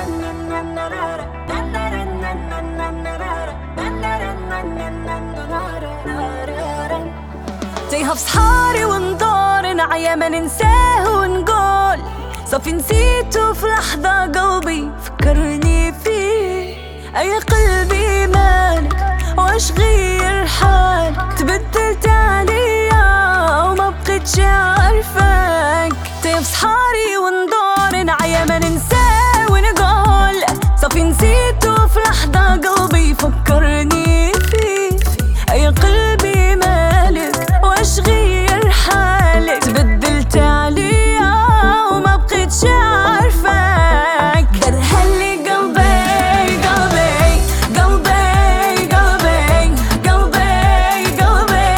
تايهة بصحاري وندور نعيا ما ننساه ونقول صافي نسيته في لحظة قلبي فكرني فيه. أي قلبي مالك واش غير حالك تبدلت عليا وما بقيتش عارفاك. تايهة بصحاري وندور نعيا ما ننساه ونقول صافي نسيته في لحظة قلبي فكرني فيه. أي قلبي مالك واش غير حالك تبدلت عليا وما بقيتش عارفاك. درهالي قلبي قلبي قلبي قلبي قلبي قلبي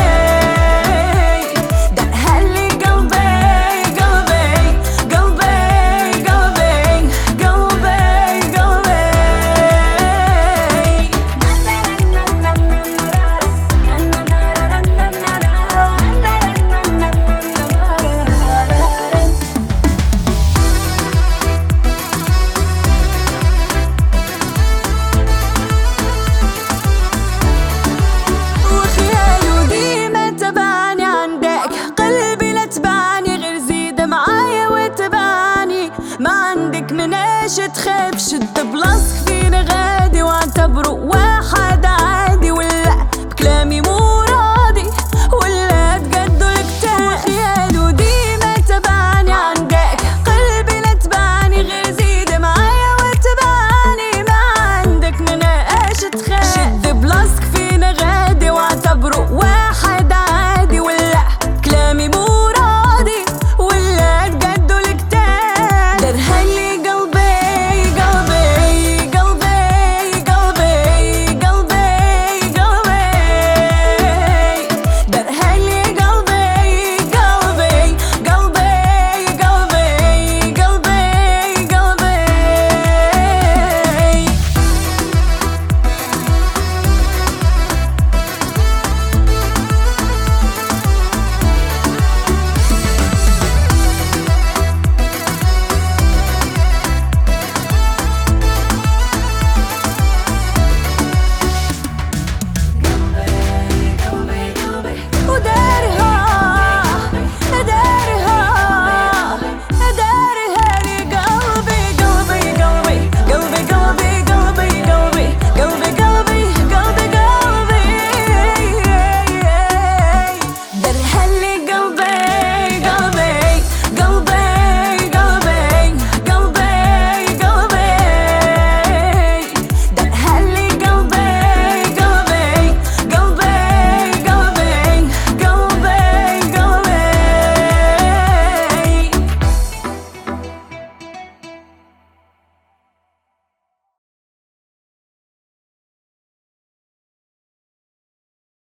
درهالي قلبي قلبي قلبي قلبي قلبي قلبي. وخياله ديما تبعني عندك قلبي لا تبعني غير زيد معايا وتبعني. ما عندك مناش تخاف شد بلاصتك فين غادي واعتبره